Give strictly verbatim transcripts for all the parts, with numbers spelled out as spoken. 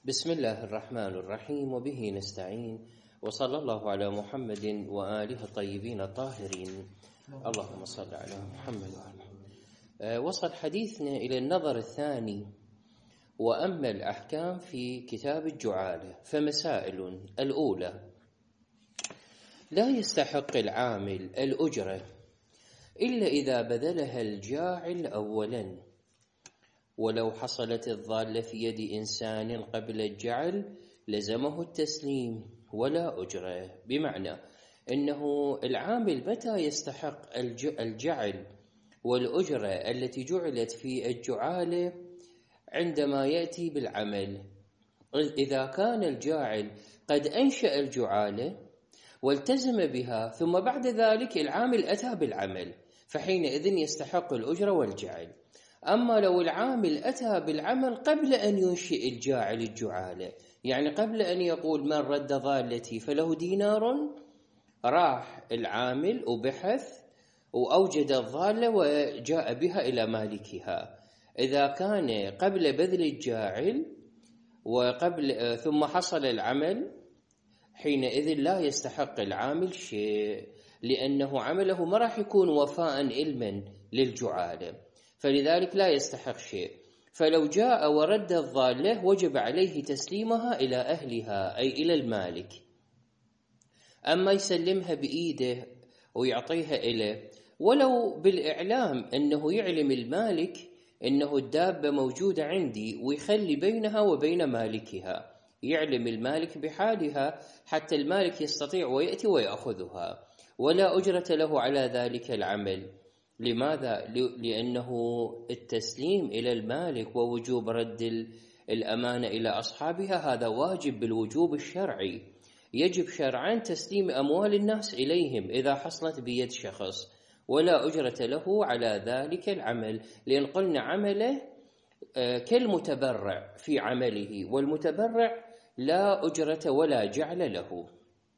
بسم الله الرحمن الرحيم وبه نستعين وصلى الله على محمد وآله الطيبين الطاهرين اللهم صل على محمد وآله. وصل حديثنا إلى النظر الثاني وأما الأحكام في كتاب الجعالة، فمسائل الأولى: لا يستحق العامل الأجرة إلا إذا بذلها الجاعل أولا، ولو حصلت الضالة في يد إنسان قبل الجعل لزمه التسليم ولا أجرة. بمعنى أنه العامل متى يستحق الجعل والأجرة التي جعلت في الجعالة؟ عندما يأتي بالعمل، إذا كان الجاعل قد أنشأ الجعالة والتزم بها ثم بعد ذلك العامل أتى بالعمل، فحينئذ يستحق الأجرة والجعل. أما لو العامل أتى بالعمل قبل أن ينشئ الجاعل الجعالة، يعني قبل أن يقول من رد ضالتي فله دينار، راح العامل وبحث وأوجد الضالة وجاء بها إلى مالكها، إذا كان قبل بذل الجاعل وقبل ثم حصل العمل، حينئذ لا يستحق العامل شيء، لأنه عمله ما راح يكون وفاء علما للجعالة، فلذلك لا يستحق شيء. فلو جاء ورد الضالة وجب عليه تسليمها إلى أهلها، أي إلى المالك. أما يسلمها بإيده ويعطيها إليه ولو بالإعلام، أنه يعلم المالك أنه الدابة موجودة عندي ويخلي بينها وبين مالكها، يعلم المالك بحالها حتى المالك يستطيع ويأتي ويأخذها، ولا أجرة له على ذلك العمل. لماذا؟ لأنه التسليم إلى المالك ووجوب رد الأمانة إلى أصحابها هذا واجب بالوجوب الشرعي، يجب شرعا تسليم أموال الناس إليهم إذا حصلت بيد شخص، ولا أجرة له على ذلك العمل، لأن قلنا عمله كالمتبرع في عمله، والمتبرع لا أجرة ولا جعل له،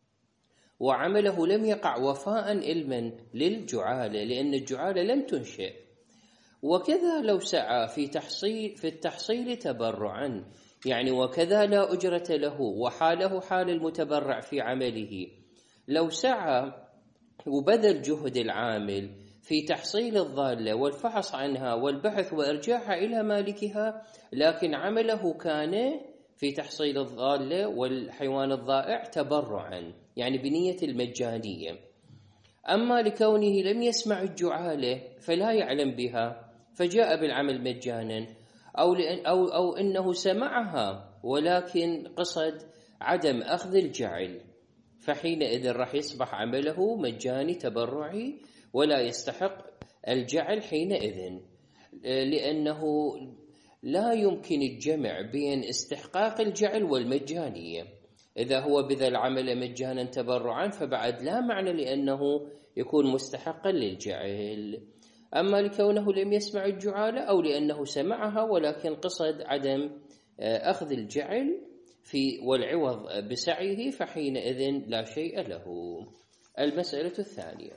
وعمله لم يقع وفاء علما للجعالة، لأن الجعالة لم تنشئ. وكذا لو سعى في تحصيل في التحصيل تبرعا، يعني وكذا لا أجرة له، وحاله حال المتبرع في عمله، لو سعى وبذل جهد العامل في تحصيل الضالة والفحص عنها والبحث وإرجاعها إلى مالكها، لكن عمله كان في تحصيل الضالة والحيوان الضائع تبرعا، يعني بنية المجانية. أما لكونه لم يسمع الجعالة فلا يعلم بها فجاء بالعمل مجانا، أو, لأن أو, أو إنه سمعها ولكن قصد عدم أخذ الجعل، فحينئذ راح يصبح عمله مجاني تبرعي ولا يستحق الجعل حينئذ، لأنه لا يمكن الجمع بين استحقاق الجعل والمجانية. إذا هو بذل عمل مجانا تبرعا فبعد لا معنى لأنه يكون مستحقا للجعل. أما لكونه لم يسمع الجعالة أو لأنه سمعها ولكن قصد عدم أخذ الجعل في والعوض بسعيه، فحينئذ لا شيء له. المسألة الثانية: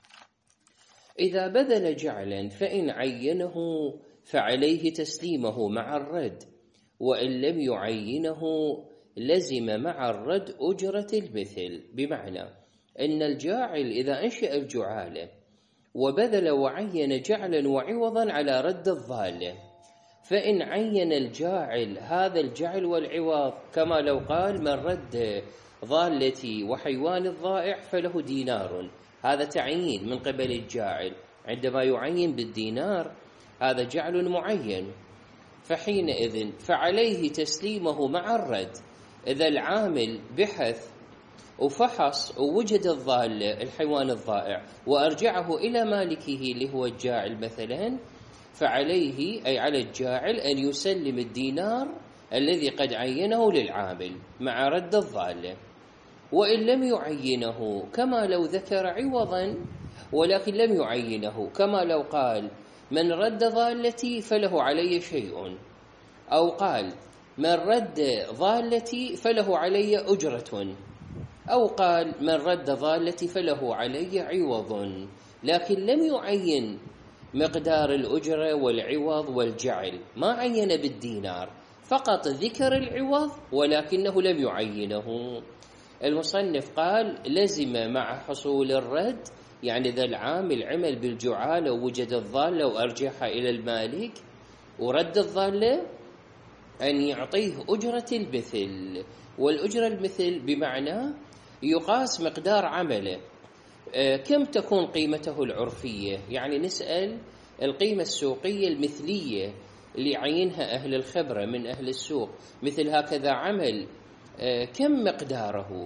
إذا بذل جعلا فإن عينه فعليه تسليمه مع الرد، وإن لم يعينه لزم مع الرد أجرة المثل. بمعنى أن الجاعل إذا أنشأ الجعالة وبذل وعين جعلا وعوضا على رد الضالة، فإن عين الجاعل هذا الجعل والعوض، كما لو قال من رد ضالتي وحيوان الضائع فله دينار، هذا تعيين من قبل الجاعل، عندما يعين بالدينار هذا جعل معين، فحينئذ فعليه تسليمه مع الرد. إذا العامل بحث وفحص ووجد الضالة الحيوان الضائع وأرجعه إلى مالكه اللي هو الجاعل مثلا، فعليه أي على الجاعل أن يسلم الدينار الذي قد عينه للعامل مع رد الضالة. وإن لم يعينه، كما لو ذكر عوضا ولكن لم يعينه، كما لو قال من رد ضالتي فله علي شيء، أو قال من رد ضالتي فله علي أجرة، أو قال من رد ضالتي فله علي عوض، لكن لم يعين مقدار الأجرة والعوض والجعل، ما عين بالدينار، فقط ذكر العوض ولكنه لم يعينه. المصنف قال لزم مع حصول الرد، يعني ذا العامل عمل بالجعالة ووجد الضالة وأرجعها إلى المالك ورد الضالة، أن يعطيه أجرة المثل. والأجرة المثل بمعنى يقاس مقدار عمله، كم تكون قيمته العرفية، يعني نسأل القيمة السوقية المثلية اللي يعينها أهل الخبرة من أهل السوق، مثل هكذا عمل كم مقداره،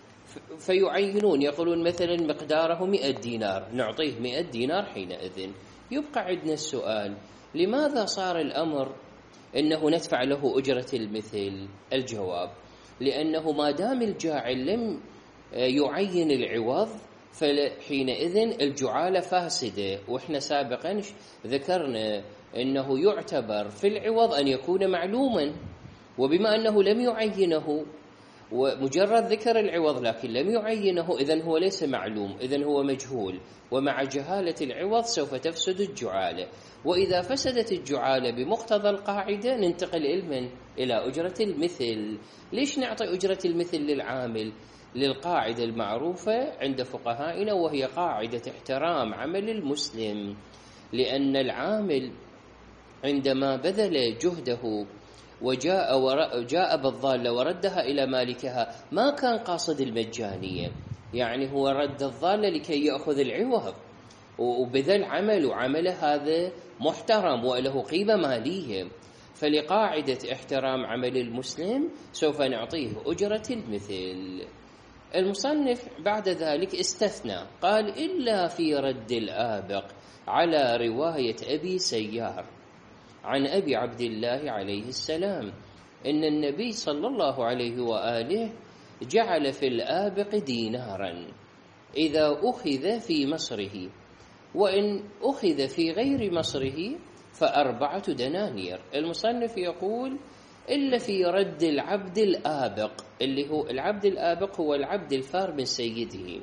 فيعينون يقولون مثلا مقداره مئة دينار، نعطيه مئة دينار. حينئذ يبقى عندنا السؤال، لماذا صار الأمر أنه ندفع له أجرة المثل؟ الجواب لأنه ما دام الجاعل لم يعين العوض فحينئذ الجعالة فاسدة، وإحنا سابقا ذكرنا أنه يعتبر في العوض أن يكون معلوما، وبما أنه لم يعينه ومجرد ذكر العوض لكن لم يعينه، إذن هو ليس معلوم، إذن هو مجهول، ومع جهالة العوض سوف تفسد الجعالة. وإذا فسدت الجعالة بمقتضى القاعدة ننتقل إلمن إلى أجرة المثل. ليش نعطي أجرة المثل للعامل؟ للقاعدة المعروفة عند فقهائنا وهي قاعدة احترام عمل المسلم، لأن العامل عندما بذل جهده وجاء ور... جاء بالضالة وردها إلى مالكها ما كان قاصد المجانية، يعني هو رد الضالة لكي يأخذ العوض، وبذل عمل وعمله هذا محترم وله قيمة مالية. فلقاعدة احترام عمل المسلم سوف نعطيه أجرة المثل. المصنف بعد ذلك استثنى، قال إلا في رد الآبق على رواية أبي سيار عن أبي عبد الله عليه السلام إن النبي صلى الله عليه وآله جعل في الآبق دينارا إذا أخذ في مصره، وإن أخذ في غير مصره فأربعة دنانير. المصنف يقول إلا في رد العبد الآبق، اللي هو العبد الآبق هو العبد الفار من سيده،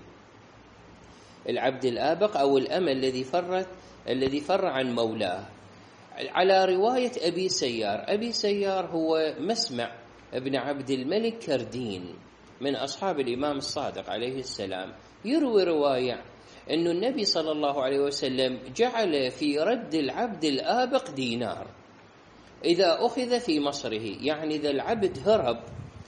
العبد الآبق أو الأمة الذي فرت الذي فر عن مولاه. على رواية أبي سيار، أبي سيار هو مسمع ابن عبد الملك كردين من أصحاب الإمام الصادق عليه السلام، يروي رواية أن النبي صلى الله عليه وسلم جعل في رد العبد الآبق دينار إذا أخذ في مصره، يعني إذا العبد هرب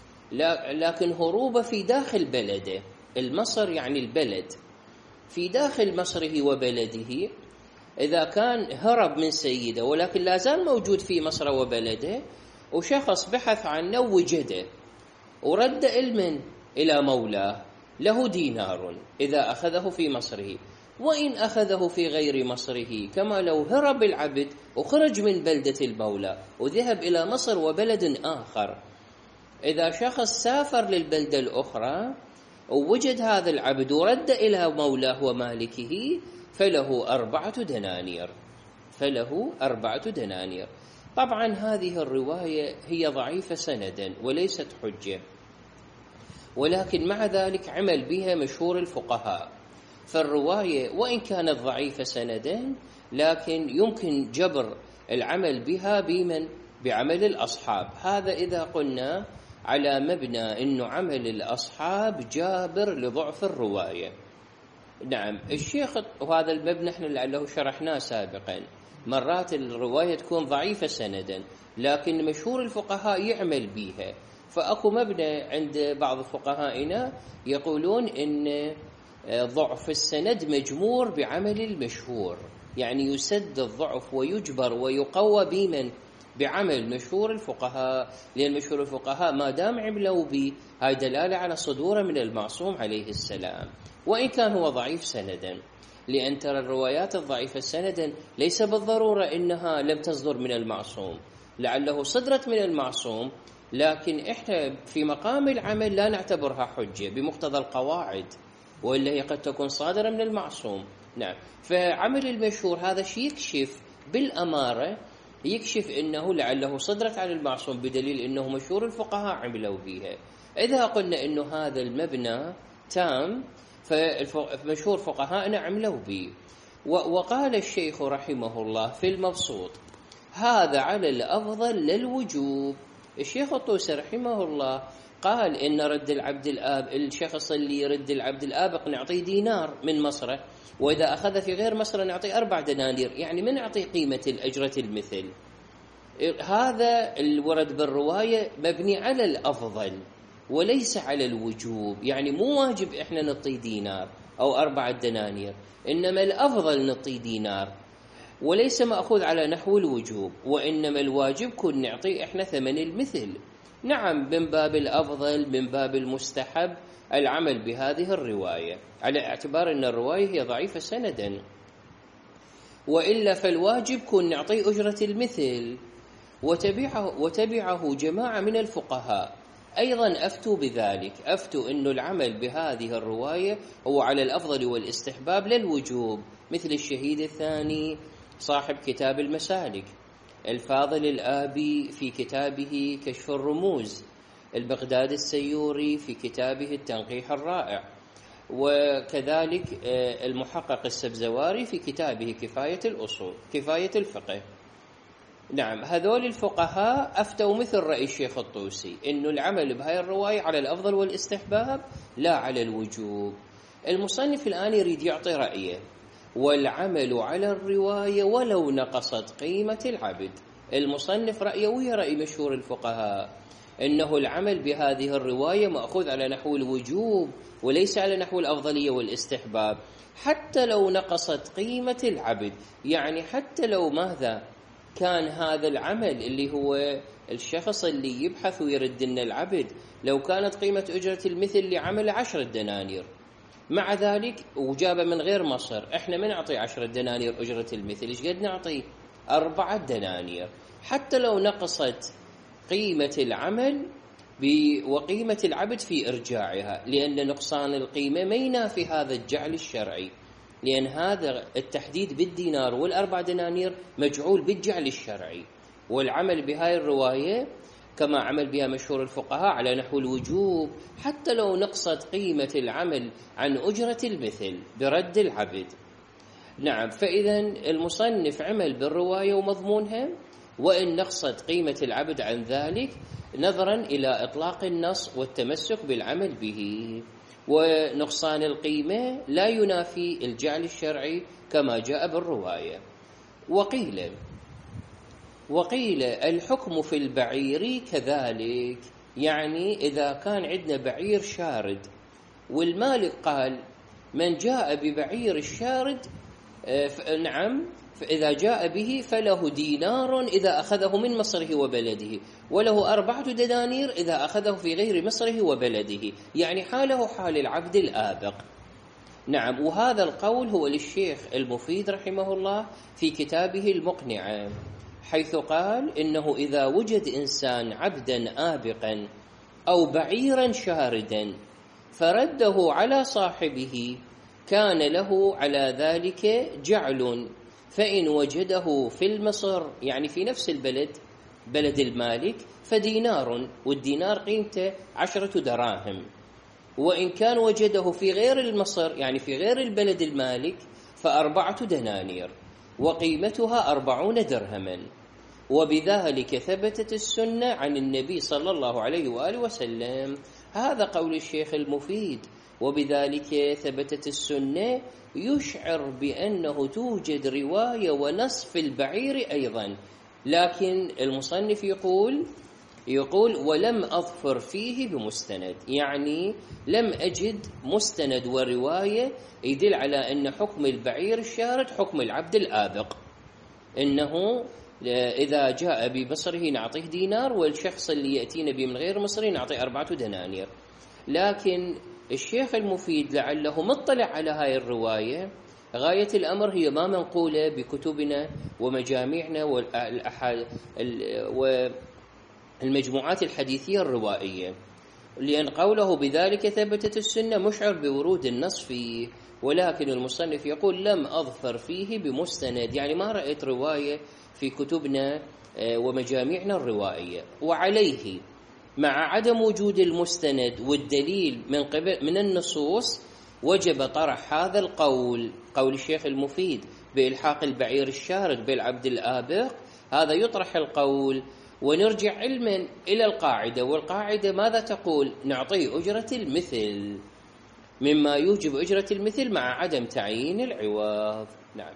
لكن هروب في داخل بلده، المصر يعني البلد، في داخل مصره وبلده، إذا كان هرب من سيده ولكن لا زال موجود في مصر وبلده، وشخص بحث عنه ووجده ورد المن إلى مولاه، له دينار إذا أخذه في مصره. وإن أخذه في غير مصره كما لو هرب العبد وخرج من بلدة المولى وذهب إلى مصر وبلد آخر، إذا شخص سافر للبلدة الأخرى ووجد هذا العبد ورد إلى مولاه ومالكه فله أربعة دنانير، فله أربعة دنانير. طبعا هذه الرواية هي ضعيفة سندا وليست حجة، ولكن مع ذلك عمل بها مشهور الفقهاء. فالرواية وإن كانت ضعيفة سندا لكن يمكن جبر العمل بها بمن بعمل الأصحاب، هذا إذا قلنا على مبنى أنه عمل الأصحاب جابر لضعف الرواية. نعم الشيخ، وهذا المبنى احنا لعله شرحناه سابقا، مرات الرواية تكون ضعيفة سندا لكن مشهور الفقهاء يعمل بها. فأكو مبنى عند بعض فقهائنا يقولون إن ضعف السند مجمور بعمل المشهور، يعني يسد الضعف ويجبر ويقوى بمن بعمل مشهور الفقهاء، لأن مشهور الفقهاء ما دام عملوا به هاي دلالة على صدوره من المعصوم عليه السلام، وإن كان هو ضعيف سندا، لأن ترى الروايات الضعيفة سندا ليس بالضرورة إنها لم تصدر من المعصوم، لعله صدرت من المعصوم لكن إحنا في مقام العمل لا نعتبرها حجة بمقتضى القواعد، وإلا هي قد تكون صادرة من المعصوم. نعم، فعمل المشهور هذا شيء يكشف بالأمارة، يكشف إنه لعله صدرت على المعصوم بدليل إنه مشهور الفقهاء عملوا بها. إذا قلنا إنه هذا المبنى تام فمشهور فقهاءنا عملوا به. وقال الشيخ رحمه الله في المبسوط: هذا على الأفضل للوجوب، الشيخ الطوسي رحمه الله قال إن رد العبد الآب، الشخص اللي يرد العبد الآبق نعطيه دينار من مصره، وإذا أخذ في غير مصر نعطيه أربع دنانير، يعني من نعطيه قيمة الأجرة المثل. هذا الورد بالرواية مبني على الأفضل وليس على الوجوب، يعني مو واجب إحنا نعطي دينار أو أربعة دنانير، إنما الأفضل نعطي دينار، وليس مأخوذ على نحو الوجوب، وإنما الواجب كن نعطي إحنا ثمن المثل. نعم، من باب الأفضل من باب المستحب العمل بهذه الرواية، على اعتبار أن الرواية هي ضعيفة سندا، وإلا فالواجب كن نعطي أجرة المثل. وتبعه, وتبعه جماعة من الفقهاء أيضا أفتوا بذلك، أفتوا أن العمل بهذه الرواية هو على الأفضل والاستحباب للوجوب، مثل الشهيد الثاني صاحب كتاب المسالك، الفاضل الآبي في كتابه كشف الرموز، البغداد السيوري في كتابه التنقيح الرائع، وكذلك المحقق السبزواري في كتابه كفاية الأصول كفاية الفقه. نعم، هذول الفقهاء أفتوا مثل رأي الشيخ الطوسي إنه العمل بهاي الرواية على الأفضل والاستحباب لا على الوجوب. المصنف الآن يريد يعطي رأيه، والعمل على الرواية ولو نقصت قيمة العبد. المصنف رأيه ويا رأي مشهور الفقهاء إنه العمل بهذه الرواية مأخوذ على نحو الوجوب وليس على نحو الأفضلية والاستحباب، حتى لو نقصت قيمة العبد، يعني حتى لو ماذا كان هذا العمل اللي هو الشخص اللي يبحث ويرد لنا العبد، لو كانت قيمة أجرة المثل لعمل عشرة دنانير، مع ذلك وجاب من غير مصر، احنا ما نعطي عشرة دنانير أجرة المثل، ايش قد نعطي؟ أربعة دنانير، حتى لو نقصت قيمة العمل وقيمة العبد في إرجاعها، لأن نقصان القيمة ما ينافي هذا الجعل الشرعي، لأن هذا التحديد بالدينار والأربع دنانير مجعول بالجعل الشرعي. والعمل بهاي الرواية كما عمل بها مشهور الفقهاء على نحو الوجوب، حتى لو نقصت قيمة العمل عن أجرة المثل برد العبد. نعم، فإذا المصنف عمل بالرواية ومضمونها، وإن نقصت قيمة العبد عن ذلك نظرا إلى إطلاق النص والتمسك بالعمل به، ونقصان القيمة لا ينافي الجعل الشرعي كما جاء بالرواية. وقيل وقيل الحكم في البعير كذلك، يعني إذا كان عندنا بعير شارد والمالك قال من جاء ببعير الشارد نعم فإذا جاء به فله دينار إذا أخذه من مصره وبلده، وله أربعة دنانير إذا أخذه في غير مصره وبلده، يعني حاله حال العبد الآبق. نعم، وهذا القول هو للشيخ المفيد رحمه الله في كتابه المقنعة، حيث قال إنه إذا وجد إنسان عبدا آبقا أو بعيرا شاردا فرده على صاحبه كان له على ذلك جعل، فإن وجده في المصر يعني في نفس البلد بلد المالك فدينار، والدينار قيمته عشرة دراهم، وإن كان وجده في غير المصر يعني في غير البلد المالك فأربعة دنانير وقيمتها أربعون درهما. وبذلك ثبتت السنة عن النبي صلى الله عليه وآله وسلم. هذا قول الشيخ المفيد، وبذلك ثبتت السنة يشعر بأنه توجد رواية ونص في البعير أيضا، لكن المصنف يقول يقول ولم أظفر فيه بمستند، يعني لم أجد مستند ورواية يدل على أن حكم البعير الشارد حكم العبد الآبق، إنه إذا جاء بمصره نعطيه دينار، والشخص اللي يأتينا به من غير مصره نعطيه أربعة دنانير. لكن الشيخ المفيد لعله مطلع على هاي الرواية، غاية الأمر هي ما منقولة بكتبنا ومجامعنا والمجموعات الحديثية الروائية، لأن قوله بذلك ثبتت السنة مشعر بورود النص فيه، ولكن المصنف يقول لم أظفر فيه بمستند، يعني ما رأيت رواية في كتبنا ومجامعنا الروائية. وعليه مع عدم وجود المستند والدليل من قبل من النصوص وجب طرح هذا القول، قول الشيخ المفيد بإلحاق البعير الشارد بالعبد الآبق، هذا يطرح القول ونرجع علما إلى القاعدة، والقاعدة ماذا تقول؟ نعطيه أجرة المثل مما يوجب أجرة المثل مع عدم تعيين العوض. نعم.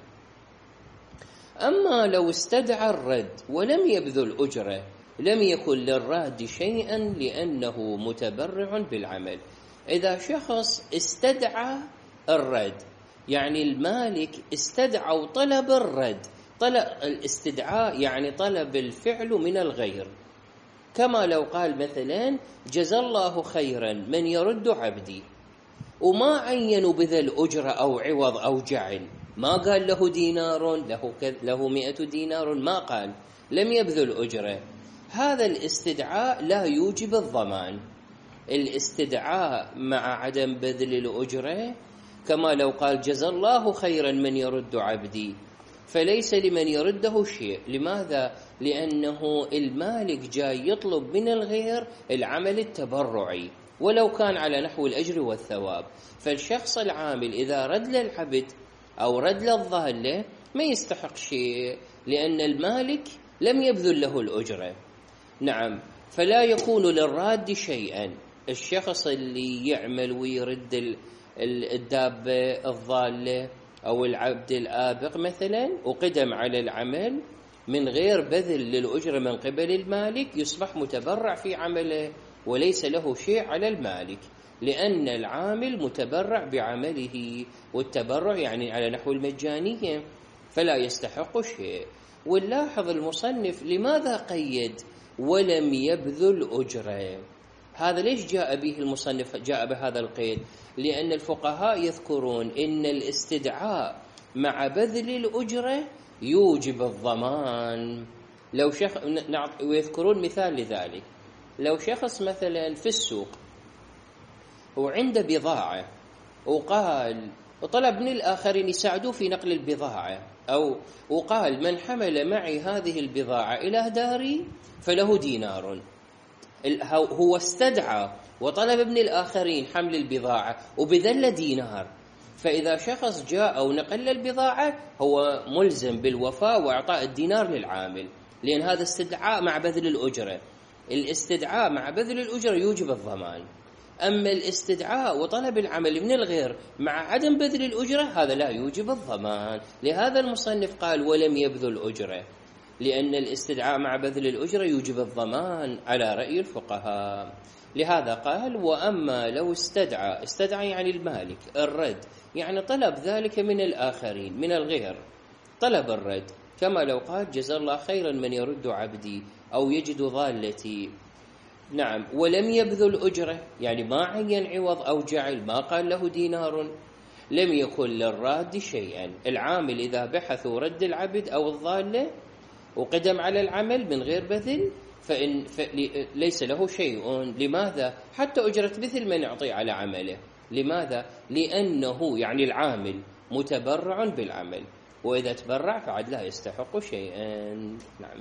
أما لو استدعى الرد ولم يبذل أجرة لم يكن للراد شيئا لأنه متبرع بالعمل. إذا شخص استدعى الرد، يعني المالك استدعى وطلب الرد، طلب الاستدعاء يعني طلب الفعل من الغير، كما لو قال مثلا جزا الله خيرا من يرد عبدي، وما عينوا بذل أجرة أو عوض أو جعل، ما قال له دينار له له مئة دينار، ما قال، لم يبذل أجرة، هذا الاستدعاء لا يوجب الضمان. الاستدعاء مع عدم بذل الأجرة كما لو قال جزا الله خيرا من يرد عبدي، فليس لمن يرده شيء. لماذا؟ لأنه المالك جاي يطلب من الغير العمل التبرعي ولو كان على نحو الأجر والثواب، فالشخص العامل إذا رد للعبد أو رد للضالة ما يستحق شيء لأن المالك لم يبذل له الأجرة. نعم. فلا يكون للراد شيئا. الشخص اللي يعمل ويرد الدابة الضالة أو العبد الآبق مثلا وقدم على العمل من غير بذل للأجرة من قبل المالك يصبح متبرع في عمله وليس له شيء على المالك، لأن العامل متبرع بعمله، والتبرع يعني على نحو المجانية، فلا يستحق شيء. ونلاحظ المصنف لماذا قيد ولم يبذل أجرة؟ هذا ليش جاء به المصنف، جاء بهذا القيد؟ لأن الفقهاء يذكرون إن الاستدعاء مع بذل الأجرة يوجب الضمان. لو شخص، ويذكرون مثال لذلك، لو شخص مثلا في السوق وعنده بضاعة وقال وطلب من الآخرين يساعدوه في نقل البضاعة، أو وقال من حمل معي هذه البضاعة إلى داري فله دينار، هو استدعى وطلب من الآخرين حمل البضاعة وبذل دينار، فإذا شخص جاء ونقل البضاعة هو ملزم بالوفاء وإعطاء الدينار للعامل، لأن هذا استدعاء مع بذل الأجرة. الاستدعاء مع بذل الأجرة يوجب الضمان، أما الاستدعاء وطلب العمل من الغير مع عدم بذل الأجرة هذا لا يوجب الضمان. لهذا المصنف قال ولم يبذل أجرة، لأن الاستدعاء مع بذل الأجرة يوجب الضمان على رأي الفقهاء. لهذا قال وأما لو استدعى، استدعى يعني المالك الرد، يعني طلب ذلك من الآخرين من الغير، طلب الرد، كما لو قال جزا الله خيرا من يرد عبدي أو يجد ضالتي. نعم. ولم يبذل أجرة يعني ما عين عوض أو جعل، ما قال له دينار، لم يكن للراد شيئا. العامل إذا بحث رد العبد أو الضالة وقدم على العمل من غير بذل فإن ليس له شيء. لماذا؟ حتى أجرة مثل من يعطي على عمله. لماذا؟ لأنه يعني العامل متبرع بالعمل، وإذا تبرع فعد لا يستحق شيئا. نعم.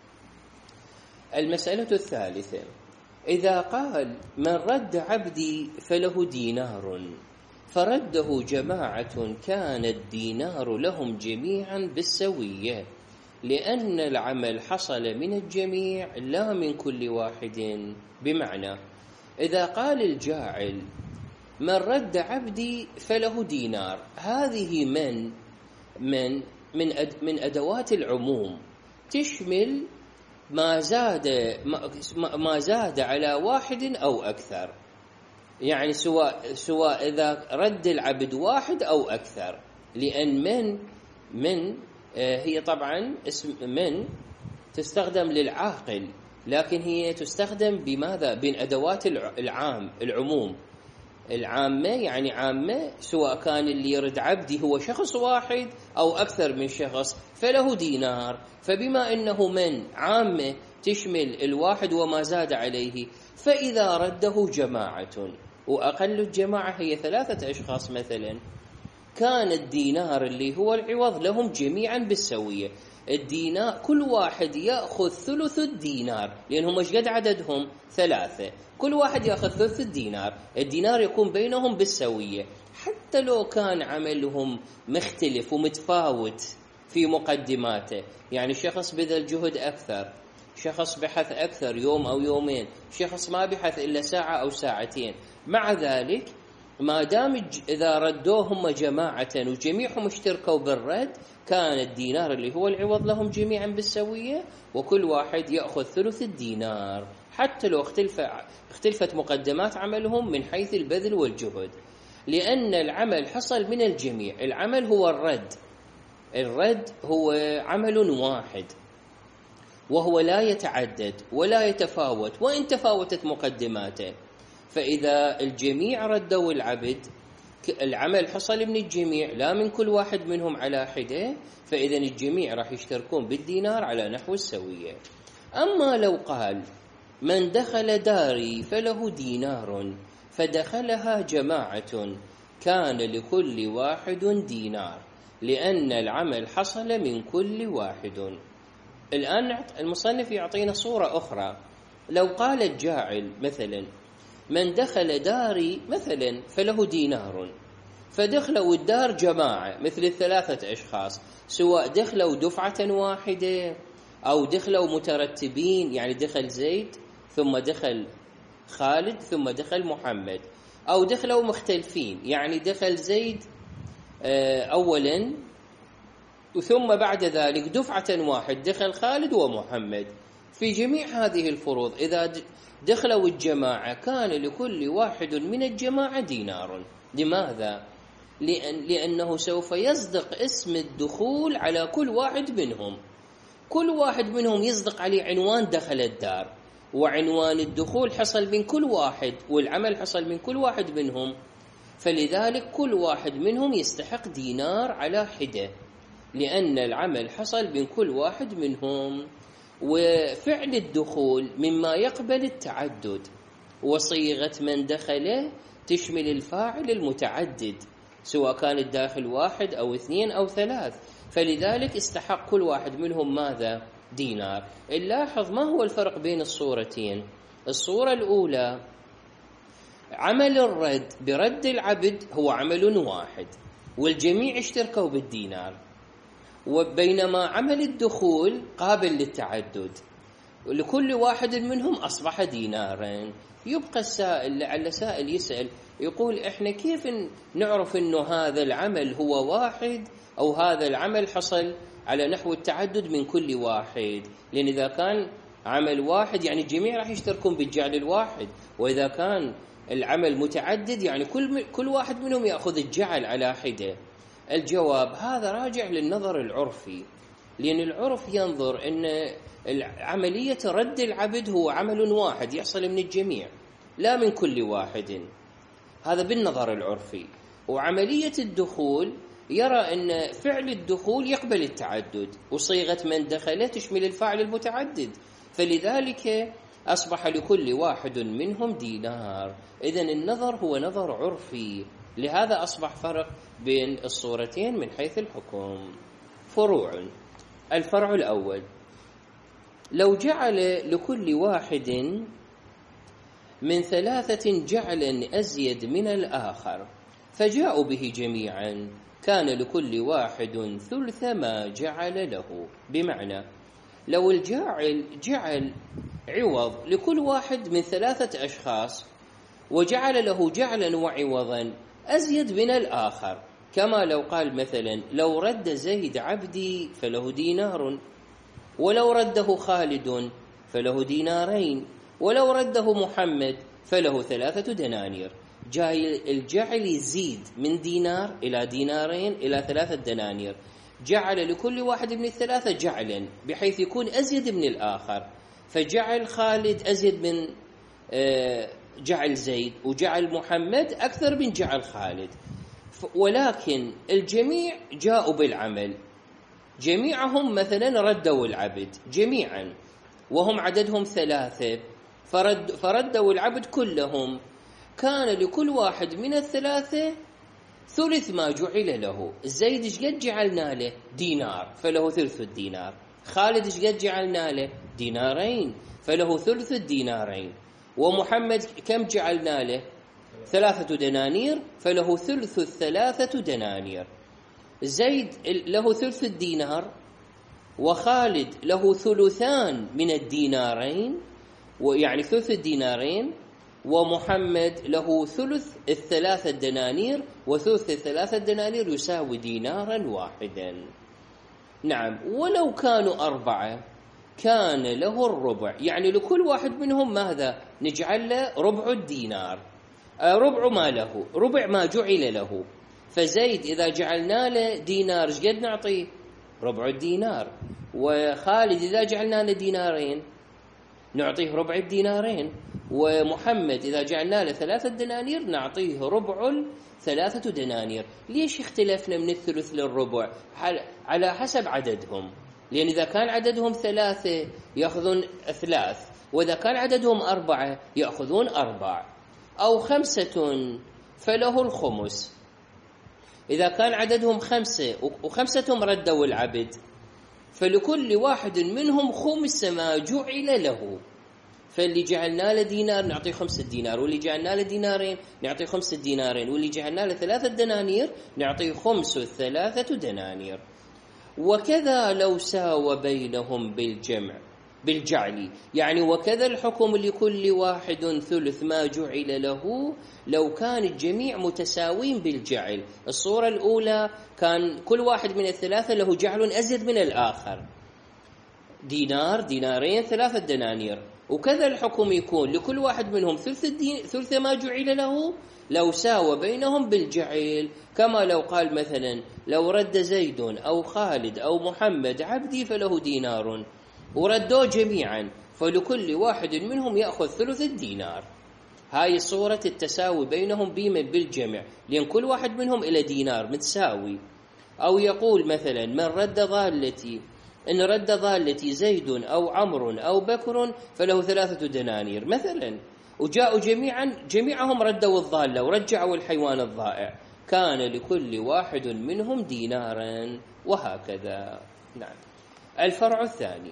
المسألة الثالثة، إذا قال من رد عبدي فله دينار فرده جماعة كان الدينار لهم جميعا بالسوية، لأن العمل حصل من الجميع لا من كل واحد. بمعنى إذا قال الجاعل من رد عبدي فله دينار، هذه من من من أد من أدوات العموم تشمل ما زاد ما زاد على واحد أو أكثر، يعني سواء سواء إذا رد العبد واحد أو أكثر، لأن من من هي طبعا اسم من تستخدم للعاقل، لكن هي تستخدم بماذا؟ بين أدوات العام العموم العامة، يعني عامة سواء كان اللي يرد عبدي هو شخص واحد أو أكثر من شخص فله دينار. فبما أنه من عامة تشمل الواحد وما زاد عليه، فإذا رده جماعة وأقل الجماعة هي ثلاثة أشخاص مثلا، كان الدينار اللي هو العوض لهم جميعا بالسوية. الدينار كل واحد يأخذ ثلث الدينار، لأنهم مش قد عددهم ثلاثة، كل واحد يأخذ ثلث الدينار، الدينار يكون بينهم بالسوية، حتى لو كان عملهم مختلف ومتفاوت في مقدماته، يعني شخص بذل جهد أكثر، شخص بحث أكثر يوم أو يومين، شخص ما بحث إلا ساعة أو ساعتين. مع ذلك ما دام إذا ردوهم جماعة وجميعهم اشتركوا بالرد، كان الدينار اللي هو العوض لهم جميعا بالسوية، وكل واحد يأخذ ثلث الدينار حتى لو اختلف اختلفت مقدمات عملهم من حيث البذل والجهد، لأن العمل حصل من الجميع. العمل هو الرد، الرد هو عمل واحد وهو لا يتعدد ولا يتفاوت وإن تفاوتت مقدماته. فإذا الجميع ردوا العبد، العمل حصل من الجميع لا من كل واحد منهم على حدة، فإذا الجميع راح يشتركون بالدينار على نحو السوية. أما لو قال من دخل داري فله دينار فدخلها جماعة كان لكل واحد دينار، لأن العمل حصل من كل واحد. الآن المصنف يعطينا صورة أخرى. لو قال الجاعل مثلا من دخل داري مثلا فله دينار، فدخلوا الدار جماعة مثل الثلاثة أشخاص، سواء دخلوا دفعة واحدة أو دخلوا مترتبين، يعني دخل زيد ثم دخل خالد ثم دخل محمد، أو دخلوا مختلفين، يعني دخل زيد أولا ثم بعد ذلك دفعة واحد دخل خالد ومحمد. في جميع هذه الفروض إذا دخلوا الجماعة كان لكل واحد من الجماعة دينار. لماذا؟ لأن لأنه سوف يصدق اسم الدخول على كل واحد منهم، كل واحد منهم يصدق عليه عنوان دخل الدار، وعنوان الدخول حصل من كل واحد، والعمل حصل من كل واحد منهم، فلذلك كل واحد منهم يستحق دينار على حدة، لأن العمل حصل من كل واحد منهم. وفعل الدخول مما يقبل التعدد، وصيغة من دخله تشمل الفاعل المتعدد سواء كان الداخل واحد أو اثنين أو ثلاث، فلذلك استحق كل واحد منهم ماذا؟ دينار. نلاحظ ما هو الفرق بين الصورتين. الصورة الأولى عمل الرد برد العبد هو عمل واحد والجميع اشتركوا بالدينار، وبينما عمل الدخول قابل للتعدد ولكل واحد منهم أصبح دينارا. يبقى السائل، لعل سائل يسأل يقول إحنا كيف نعرف أنه هذا العمل هو واحد أو هذا العمل حصل على نحو التعدد من كل واحد؟ لأن إذا كان عمل واحد يعني الجميع راح يشتركون بالجعل الواحد، وإذا كان العمل متعدد يعني كل كل واحد منهم يأخذ الجعل على حدة. الجواب هذا راجع للنظر العرفي، لأن العرف ينظر أن عملية رد العبد هو عمل واحد يحصل من الجميع لا من كل واحد، هذا بالنظر العرفي. وعملية الدخول يرى أن فعل الدخول يقبل التعدد، وصيغة من دخل تشمل الفاعل المتعدد، فلذلك أصبح لكل واحد منهم دينار. إذن النظر هو نظر عرفي، لهذا أصبح فرق بين الصورتين من حيث الحكم. فروع. الفرع الأول لو جعل لكل واحد من ثلاثة جعلا أزيد من الآخر فجاءوا به جميعا كان لكل واحد ثلث ما جعل له. بمعنى لو الجاعل جعل عوض لكل واحد من ثلاثة أشخاص وجعل له جعلا وعوضا أزيد من الآخر، كما لو قال مثلا لو رد زيد عبدي فله دينار، ولو رده خالد فله دينارين، ولو رده محمد فله ثلاثة دنانير. جاي الجعل يزيد من دينار إلى دينارين إلى ثلاثة دنانير، جعل لكل واحد من الثلاثة جعلا بحيث يكون أزيد من الآخر، فجعل خالد أزيد من جعل زيد، وجعل محمد أكثر من جعل خالد. ولكن الجميع جاءوا بالعمل، جميعهم مثلا ردوا العبد جميعا وهم عددهم ثلاثة، فرد فردوا العبد كلهم، كان لكل واحد من الثلاثة ثلث ما جعل له. زيد ايش قد جعلنا له؟ دينار، فله ثلث الدينار. خالد ايش قد جعلنا له؟ دينارين، فله ثلث الدينارين. ومحمد كم جعلنا له؟ ثلاثة دنانير، فله ثلث الثلاثة دنانير. زيد له ثلث الدينار وخالد له ثلثان من الدينارين، ويعني ثلث الدينارين، ومحمد له ثلث الثلاثة دنانير، وثلث الثلاثة دنانير يساوي دينارا واحدا. نعم، ولو كانوا أربعة كان له الربع، يعني لكل واحد منهم ماذا؟ نجعل له ربع الدينار، ربع ما له، ربع ما جعل له. فزيد إذا جعلنا له دينار ايش قد نعطيه؟ ربع الدينار. وخالد إذا جعلنا له دينارين نعطيه ربع الدينارين. ومحمد إذا جعلنا له ثلاثة دنانير نعطيه ربع ثلاثة دنانير. ليش اختلفنا من الثلث للربع؟ على حسب عددهم، لأن إذا كان عددهم ثلاثة يأخذون ثلاث، وإذا كان عددهم أربعة يأخذون أربع، أو خمسة فله الخمس. إذا كان عددهم خمسة وخمستهم ردوا العبد فلكل واحد منهم خمس ما جعل له. فاللي جعلنا له دينار نعطيه خمسة دينار، واللي جعلنا له دينارين نعطيه خمسة دينارين، واللي جعلنا له ثلاثة دنانير نعطيه خمس الثلاثة دنانير. وكذا لو ساوى بينهم بالجمع بالجعل، يعني وكذا الحكم لكل واحد ثلث ما جعل له لو كان الجميع متساوين بالجعل. الصورة الأولى كان كل واحد من الثلاثة له جعل أزيد من الآخر، دينار دينارين ثلاثة دنانير. وكذا الحكم يكون لكل واحد منهم ثلث الدين ثلث ما جعل له لو ساوى بينهم بالجعل، كما لو قال مثلا لو رد زيد أو خالد أو محمد عبدي فله دينار، وردوا جميعا فلكل واحد منهم يأخذ ثلث الدينار. هاي صورة التساوي بينهم بما بالجمع، لأن كل واحد منهم إلى دينار متساوي. أو يقول مثلا من رد ضالتي، إن رد ضالتي زيد أو عمرو أو بكر فله ثلاثة دنانير مثلا، وجاءوا جميعا جميعهم ردوا الضالة ورجعوا الحيوان الضائع، كان لكل واحد منهم دينارا، وهكذا. نعم. الفرع الثاني،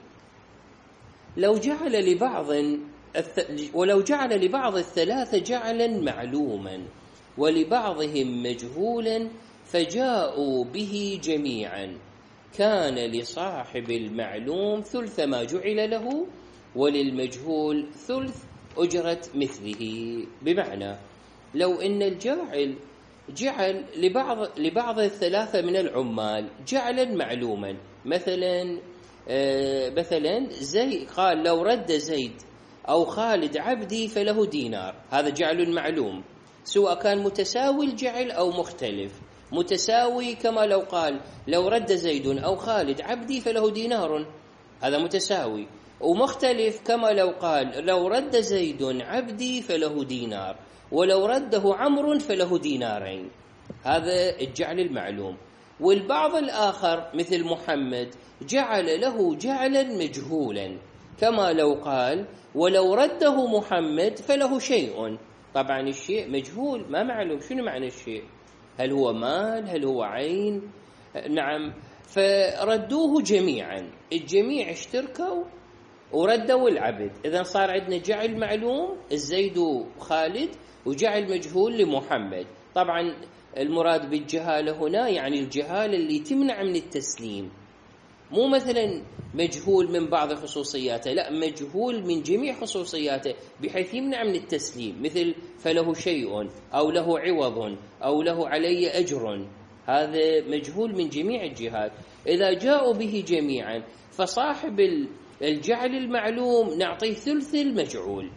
لو جعل لبعض ولو جعل لبعض الثلاثة جعلا معلوما ولبعضهم مجهولا فجاءوا به جميعا، كان لصاحب المعلوم ثلث ما جعل له وللمجهول ثلث أجرة مثله. بمعنى لو إن الجاعل جعل لبعض لبعض الثلاثة من العمال جعلا معلوما، مثلا آه مثلا زي قال لو رد زيد أو خالد عبدي فله دينار، هذا جعل معلوم، سواء كان متساوي الجعل أو مختلف. متساوي كما لو قال لو رد زيد أو خالد عبدي فله دينار، هذا متساوي. ومختلف كما لو قال لو رد زيد عبدي فله دينار، ولو رده عمرو فله دينارين، هذا الجعل المعلوم. والبعض الآخر مثل محمد جعل له جعلا مجهولا، كما لو قال ولو رده محمد فله شيء. طبعا الشيء مجهول ما معلوم، شنو معنى الشيء؟ هل هو مال؟ هل هو عين؟ نعم. فردوه جميعا، الجميع اشتركوا وردوا العبد. إذا صار عندنا جعل معلوم الزيد وخالد، وجعل مجهول لمحمد. طبعا المراد بالجهالة هنا يعني الجهالة اللي تمنع من التسليم، مو مثلا مجهول من بعض خصوصياته، لا، مجهول من جميع خصوصياته بحيث يمنع من التسليم، مثل فله شيء أو له عوض أو له علي أجر، هذا مجهول من جميع الجهات. إذا جاءوا به جميعا فصاحب الجعل المعلوم نعطيه ثلث المجعول.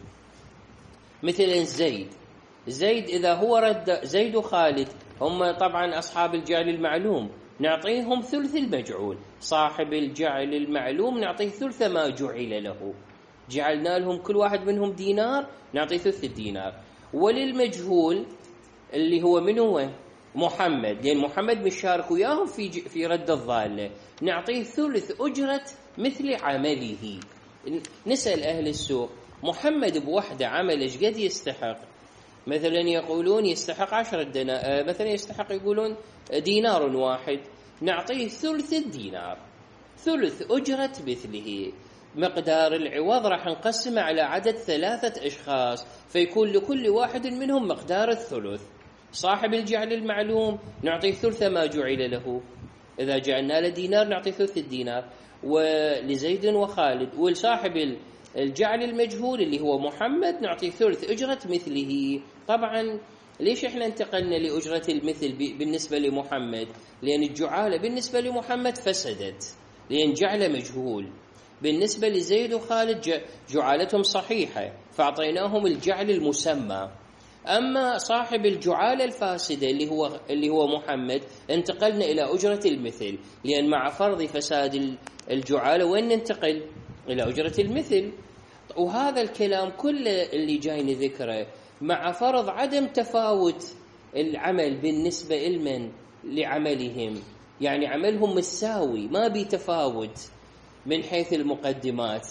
مثلا زيد زيد إذا هو رد زيد وخالد هم طبعا أصحاب الجعل المعلوم، نعطيهم ثلث المجعول. صاحب الجعل المعلوم نعطيه ثلث ما جعل له، جعلنا لهم كل واحد منهم دينار نعطيه ثلث الدينار. وللمجهول اللي هو من هو؟ محمد، لأن محمد مشارك وياهم في في رد الضالة، نعطيه ثلث أجرة مثل عمله. نسأل أهل السوق محمد بوحدة عمل ايش قد يستحق؟ مثلا يقولون يستحق عشرة دنا، مثلا يستحق يقولون دينار واحد، نعطيه ثلث الدينار، ثلث أجرة مثله. مقدار العوض راح نقسمه على عدد ثلاثة أشخاص، فيكون لكل واحد منهم مقدار الثلث. صاحب الجعل المعلوم نعطيه ثلث ما جعل له، إذا جعلنا له دينار نعطي ثلث الدينار، ولزيد وخالد ولصاحب الجعل المجهول اللي هو محمد نعطي ثلث أجرة مثله. طبعا ليش احنا انتقلنا لأجرة المثل بالنسبة لمحمد؟ لأن الجعالة بالنسبة لمحمد فسدت، لأن جعل مجهول. بالنسبة لزيد وخالد جعالتهم صحيحة فأعطيناهم الجعل المسمى. أما صاحب الجعالة الفاسدة اللي هو اللي هو محمد انتقلنا إلى أجرة المثل، لأن مع فرض فساد الجعالة وين ننتقل؟ إلى أجرة المثل. وهذا الكلام كله اللي جاي نذكره مع فرض عدم تفاوت العمل بالنسبة لمن لعملهم، يعني عملهم مساوي ما بيتفاوت من حيث المقدمات.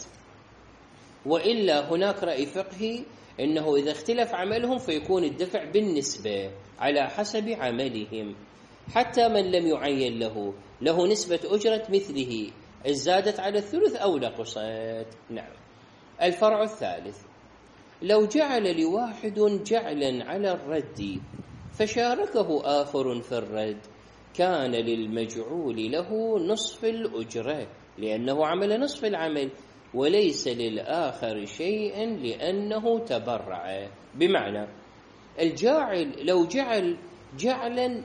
وإلا هناك رأي فقهي إنه إذا اختلف عملهم فيكون الدفع بالنسبة على حسب عملهم، حتى من لم يعين له له نسبة أجرة مثله ازدادت على الثلث أو نقصت. نعم. الفرع الثالث: لو جعل لواحد جعلا على الرد فشاركه آخر في الرد كان للمجعول له نصف الأجرة لأنه عمل نصف العمل، وليس للآخر شيء لأنه تبرع. بمعنى الجاعل لو جعل جعلا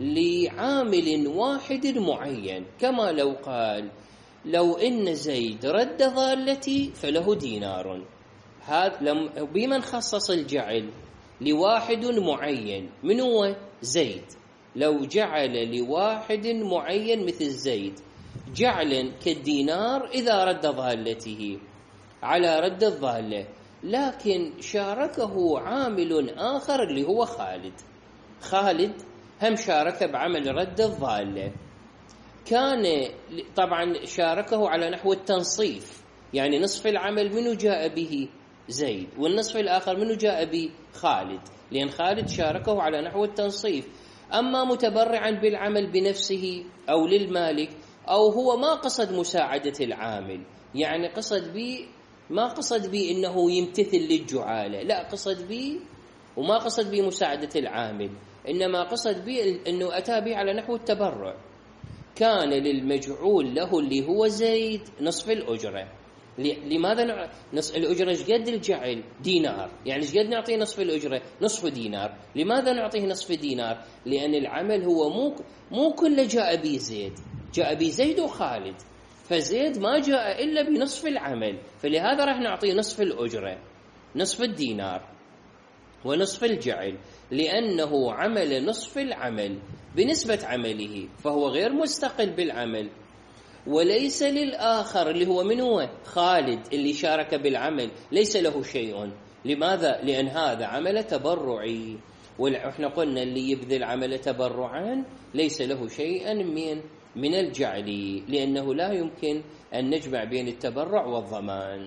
لعامل واحد معين، كما لو قال لو إن زيد رد ضالتي فله دينار، هذا لم بمن خصص الجعل؟ لواحد معين. من هو؟ زيد. لو جعل لواحد معين مثل زيد جعلا كالدينار إذا رد ضالته على رد الضالة، لكن شاركه عامل آخر اللي هو خالد. خالد هم شارك بعمل رد الضالة، كان طبعا شاركه على نحو التنصيف، يعني نصف العمل منه جاء به زيد والنصف الآخر منه جاء به خالد، لأن خالد شاركه على نحو التنصيف. أما متبرعا بالعمل بنفسه أو للمالك أو هو ما قصد مساعدة العامل، يعني قصد بي ما قصد بي إنه يمتثل للجعالة، لا قصد بي وما قصد بي مساعدة العامل، إنما قصد بي إنه أتى بي على نحو التبرع، كان للمجعول له اللي هو زيد نصف الأجرة. لماذا نصف الأجرة؟ ايش قد الجعل؟ دينار، يعني ايش قد نعطيه نصف الأجرة؟ نصف دينار. لماذا نعطيه نصف دينار؟ لأن العمل هو مو مو كله جاء به زيد، جاء به زيد وخالد، فزيد ما جاء إلا بنصف العمل، فلهذا راح نعطيه نصف الأجرة، نصف الدينار ونصف الجعل، لأنه عمل نصف العمل بنسبة عمله، فهو غير مستقل بالعمل. وليس للآخر اللي هو من هو؟ خالد اللي شارك بالعمل ليس له شيء. لماذا؟ لأن هذا عمل تبرعي، وإحنا قلنا اللي يبذل عمل تبرعا ليس له شيئا من من الجعل، لأنه لا يمكن أن نجمع بين التبرع والضمان.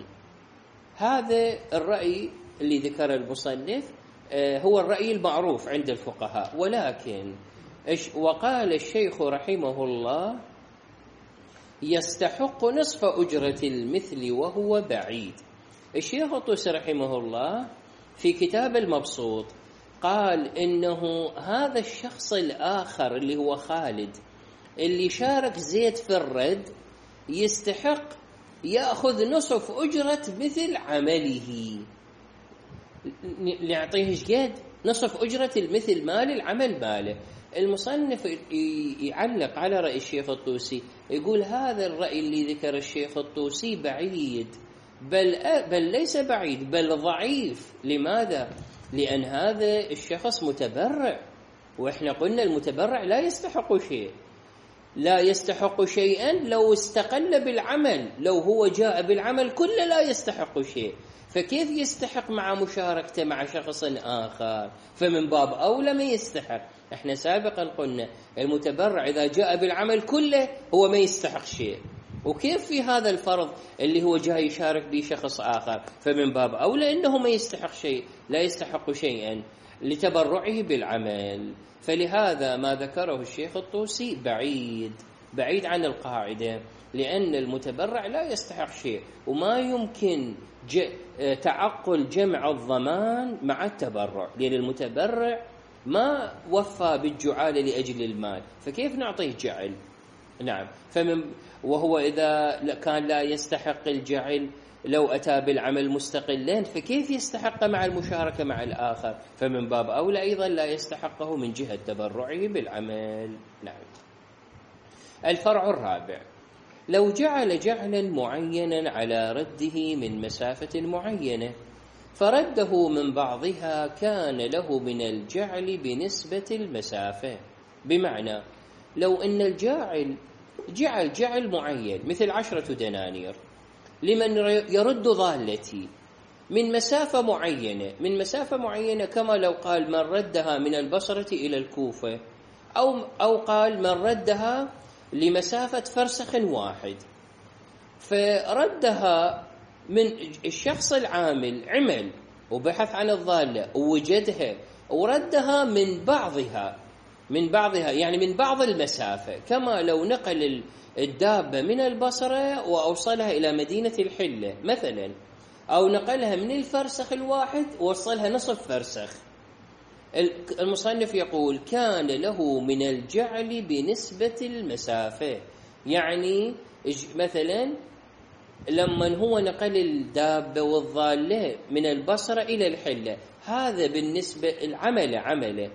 هذا الرأي اللي ذكر المصنف هو الرأي المعروف عند الفقهاء، ولكن وقال الشيخ رحمه الله يستحق نصف أجرة المثل وهو بعيد. الشيخ الطوسي رحمه الله في كتاب المبسوط قال إنه هذا الشخص الآخر اللي هو خالد اللي شارك زيد في الرد يستحق يأخذ نصف أجرة مثل عمله. نعطيه ايش قد؟ نصف أجرة المثل مال العمل ماله. المصنف يعلق على رأي الشيخ الطوسي، يقول هذا الرأي اللي ذكر الشيخ الطوسي بعيد، بل بل ليس بعيد بل ضعيف. لماذا؟ لأن هذا الشخص متبرع، وإحنا قلنا المتبرع لا يستحق شيء، لا يستحق شيئا لو استقل بالعمل، لو هو جاء بالعمل كله لا يستحق شيء، فكيف يستحق مع مشاركته مع شخص آخر؟ فمن باب أولى ما يستحق. احنا سابقا قلنا المتبرع إذا جاء بالعمل كله هو ما يستحق شيء، وكيف في هذا الفرض اللي هو جاي يشارك به شخص آخر؟ فمن باب أولى إنه ما يستحق شيء، لا يستحق شيئا لتبرعه بالعمل. فلهذا ما ذكره الشيخ الطوسي بعيد بعيد عن القاعدة، لأن المتبرع لا يستحق شيء، وما يمكن تعقل جمع الضمان مع التبرع، لأن المتبرع ما وفى بالجعالة لأجل المال، فكيف نعطيه جعل؟ نعم. فمن وهو إذا كان لا يستحق الجعل لو أتى بالعمل مستقلا فكيف يستحق مع المشاركة مع الآخر؟ فمن باب أولى أيضا لا يستحقه من جهة تبرعه بالعمل. نعم. الفرع الرابع: لو جعل جعلا معينا على رده من مسافة معينة فرده من بعضها كان له من الجعل بنسبة المسافة. بمعنى لو أن الجاعل جعل جعل معين مثل عشرة دنانير لمن يرد ضالتي من مسافة معينة من مسافة معينة كما لو قال من ردها من البصرة إلى الكوفة، أو أو قال من ردها لمسافة فرسخ واحد، فردها من الشخص العامل عمل وبحث عن الضالة ووجدها وردها من بعضها من بعضها يعني من بعض المسافة، كما لو نقل الدابة من البصرة وأوصلها إلى مدينة الحلة مثلا، أو نقلها من الفرسخ الواحد ووصلها نصف فرسخ. المصنف يقول كان له من الجعل بنسبة المسافة، يعني مثلا لما هو نقل الدابة والضالة من البصرة إلى الحلة، هذا بالنسبة العمل عمله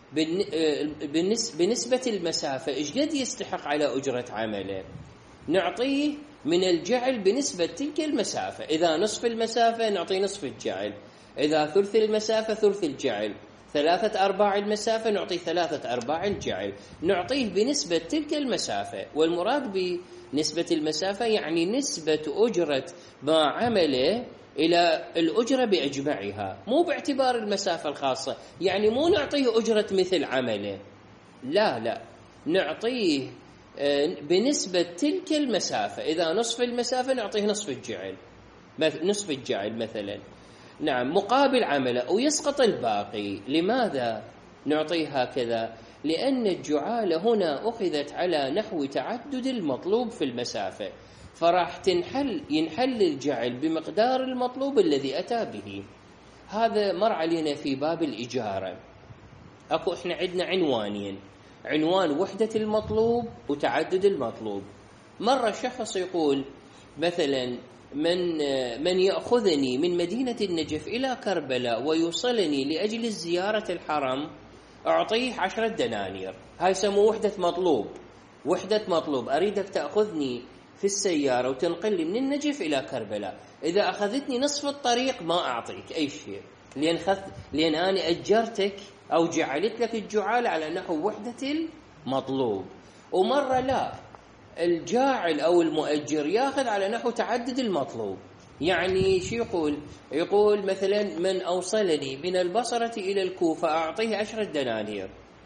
بنسبة المسافة إيش قد يستحق على أجرة عمله، نعطيه من الجعل بنسبة تلك المسافة. إذا نصف المسافة نعطيه نصف الجعل، إذا ثلث المسافة ثلث الجعل، ثلاثة أرباع المسافة نعطيه ثلاثة أرباع الجعل، نعطيه بنسبة تلك المسافة. والمراد بنسبة المسافة يعني نسبة أجرة ما عمله إلى الأجرة بأجمعها، مو باعتبار المسافة الخاصة، يعني مو نعطيه أجرة مثل عمله، لا لا، نعطيه بنسبة تلك المسافة. إذا نصف المسافة نعطيه نصف الجعل نصف الجعل مثلا، نعم، مقابل عمله، ويسقط الباقي. لماذا نعطيه هكذا؟ لأن الجعال هنا أخذت على نحو تعدد المطلوب في المسافة، فراح تنحل ينحل الجعل بمقدار المطلوب الذي أتى به. هذا مر علينا في باب الإجارة. أكو إحنا عندنا عنوانين، عنوان وحدة المطلوب وتعدد المطلوب. مرة شخص يقول مثلا من من يأخذني من مدينة النجف إلى كربلاء ويوصلني لأجل زيارة الحرم أعطيه عشرة دنانير، هاي يسموه وحدة مطلوب. وحدة مطلوب، أريدك تأخذني في السيارة وتنقلني من النجف إلى كربلاء، إذا أخذتني نصف الطريق ما أعطيك أي شيء، لأن, خذ... لأن أنا أجرتك أو جعلت لك الجعال على نحو وحدة المطلوب. ومرة لا، الجاعل أو المؤجر يأخذ على نحو تعدد المطلوب. يعني شو يقول؟ يقول مثلا من أوصلني من البصرة إلى الكوفة أعطيه عشرة دنانير،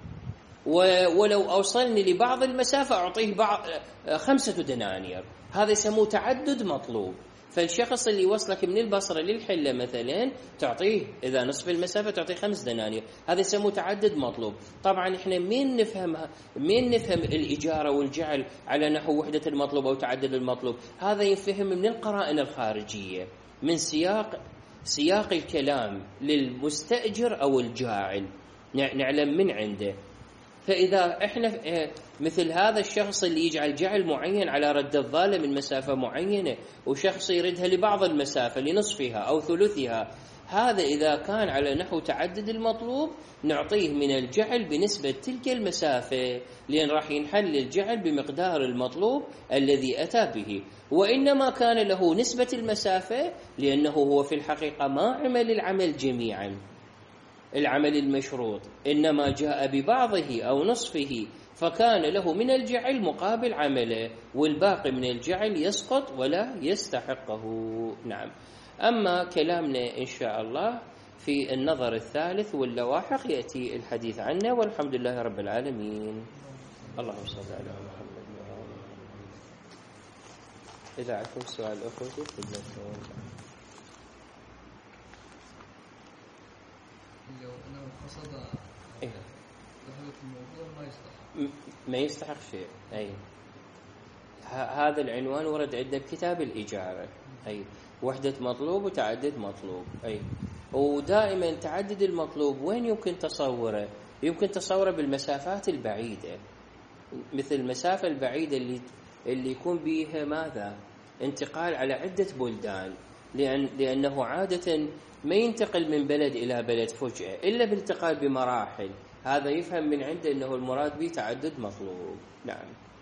ولو أوصلني لبعض المسافة أعطيه بعض خمسة دنانير، هذا يسموه تعدد مطلوب. فالشخص اللي وصلك من البصرة للحلة مثلا تعطيه إذا نصف المسافة تعطيه خمس دنانير، هذا يسموه تعدد مطلوب. طبعا إحنا مين نفهمها مين نفهم الإجارة والجعل على نحو وحدة المطلوب أو تعدد المطلوب؟ هذا يفهم من القرائن الخارجية، من سياق سياق الكلام للمستأجر أو الجاعل، نعلم من عنده. فإذا إحنا مثل هذا الشخص اللي يجعل جعل معين على رد الضالة من مسافة معينة، وشخص يردها لبعض المسافة لنصفها أو ثلثها، هذا إذا كان على نحو تعدد المطلوب نعطيه من الجعل بنسبة تلك المسافة، لأن راح ينحل الجعل بمقدار المطلوب الذي أتى به. وإنما كان له نسبة المسافة لأنه هو في الحقيقة ما عمل العمل جميعا، العمل المشروط، إنما جاء ببعضه أو نصفه، فكان له من الجعل مقابل عمله، والباقي من الجعل يسقط ولا يستحقه. نعم. أما كلامنا إن شاء الله في النظر الثالث واللواحق يأتي الحديث عنه، والحمد لله رب العالمين. اللهم صل على محمد. إذا عندكم سؤال أخوتي تفضلوا. لو أنه قصد إيه؟ دخل في الموضوع ما يستحق ما يستحق شيء. أي هذا العنوان ورد عندنا بكتاب الإجارة، أي وحدة مطلوب وتعدد مطلوب. أي ودائما تعدد المطلوب وين يمكن تصوره؟ يمكن تصوره بالمسافات البعيدة، مثل المسافة البعيدة اللي اللي يكون بيها ماذا؟ انتقال على عدة بلدان، لأن لأنه عادة ما ينتقل من بلد إلى بلد فجأة إلا بالانتقال بمراحل. هذا يفهم من عنده أنه المراد به تعدد مطلوب. نعم.